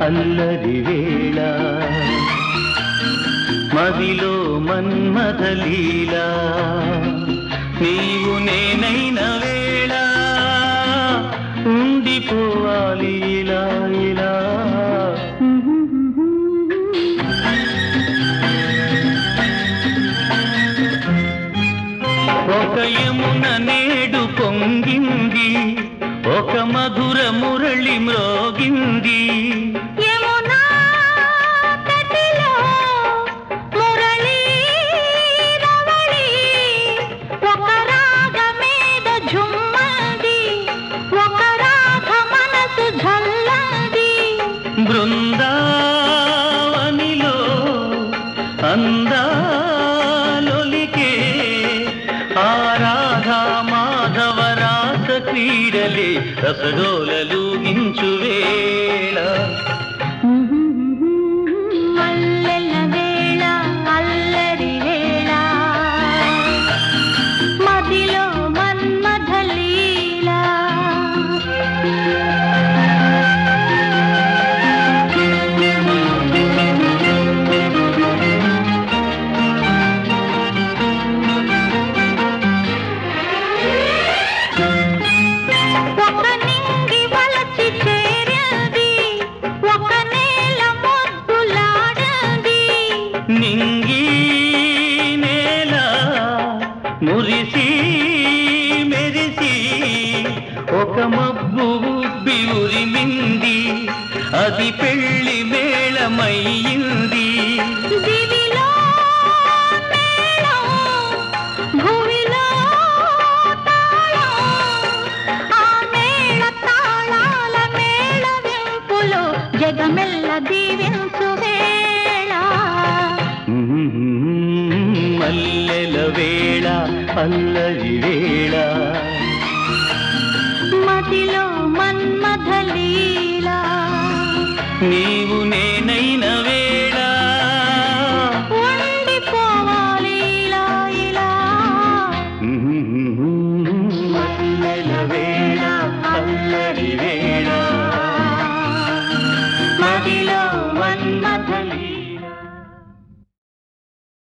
అల్లరి వేళ మదిలో మన్మథ లీలా నీవు నేనైన వేళ ఉండిపోవాలి ఇలా ఇలా ఒక యమున నేడు పొంగింది ఒక మధుర మురళి మ్రోగింది బృందావనిలో అందాలొలికే ఆరాధా మాధవ రాస క్రీడలే రసడోలూగించు వేళ మల్లెల వేళ అల్లరి వేళ మదిలో మన్మథ లీలా నింగి నేల మురిసి మెరిసి ఒక మబ్బు ఉబ్బి ఉరిమింది అది పెళ్లి మేళమయ్యింది భూమిలో ఆ మేళ తాళాల మేళ వెంపులో జగమెల్ల దీవించు వేళ మల్లెల వేళ అల్లరి వేళ మదిలో మన్మథ లీలా నీవు నేనైన వేళ ఉండిపోవాలి ఇలా ఇలా మల్లెల వేళ